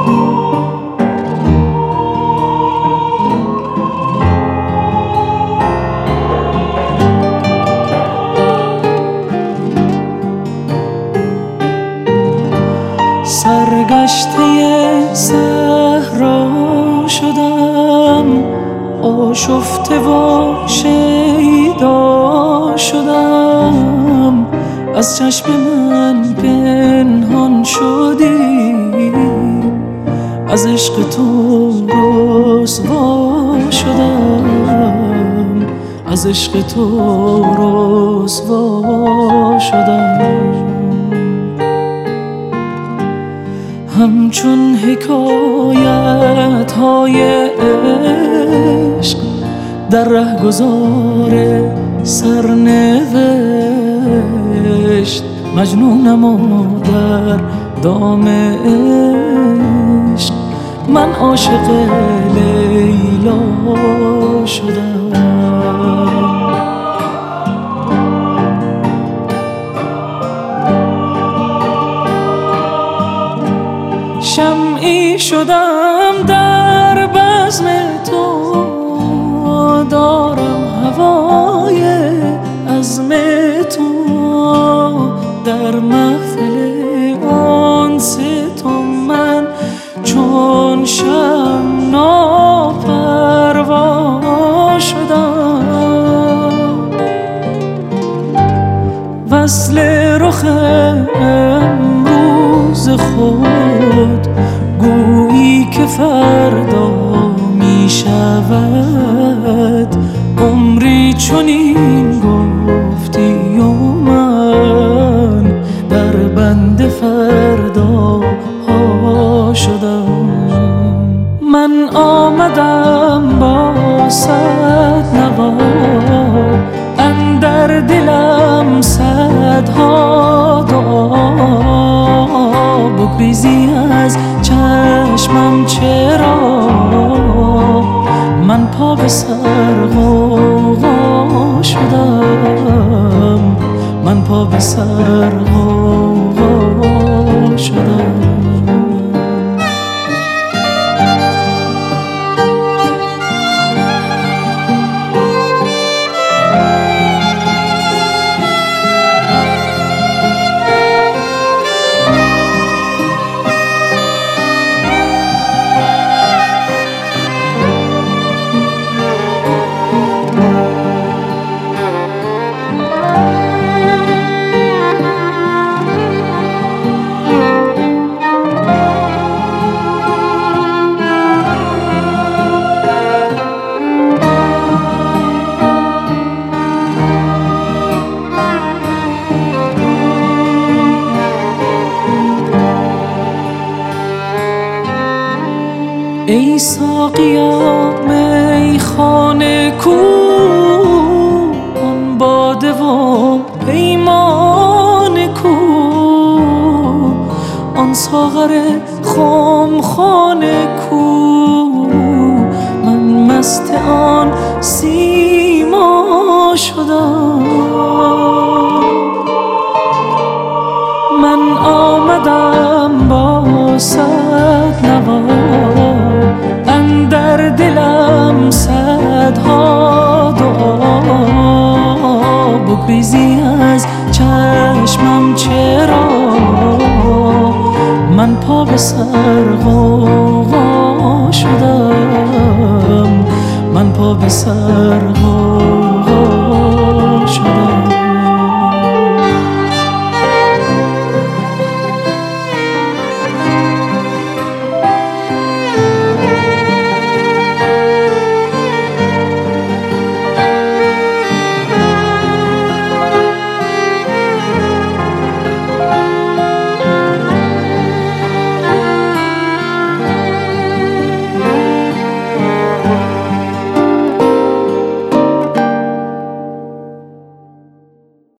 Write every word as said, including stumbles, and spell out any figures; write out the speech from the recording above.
سرگشته صحرا شدم، آشفته و شیدا شدم. از چشم من پنهان شدی، از عشق تو رسوا شدم، از عشق تو رسوا شدم. همچون حکایت های عشق در رهگذار سرنوشت، مجنونم و در دام عشق من عاشق لیلا شدم. شمعی شدم در بزم تو، دارم هوای عزم تو. در محفل انس تو من چون شمع ناپروا شدم. وصل رخ امروز خود گویی که فردا می شود. عمری چنین گفتی و من در بند فردا ها شدم. من آمدم با صد نوا، اندر دلم صدها دعا. بگریزی از چشمم چرا، من پا به سر غوغا شدم، من پا به سر غوغا شدم. ای ساقیا میخانه کو، آن باده و پیمانه کو. آن ساغر خمخانه کو، من مست آن سیما شدم. من آمدم با صد نوا، اندر دلم صدها دعا. بگریزی از چشمم چرا، من پا به سر غوغا شدم، من پا به سر غوغا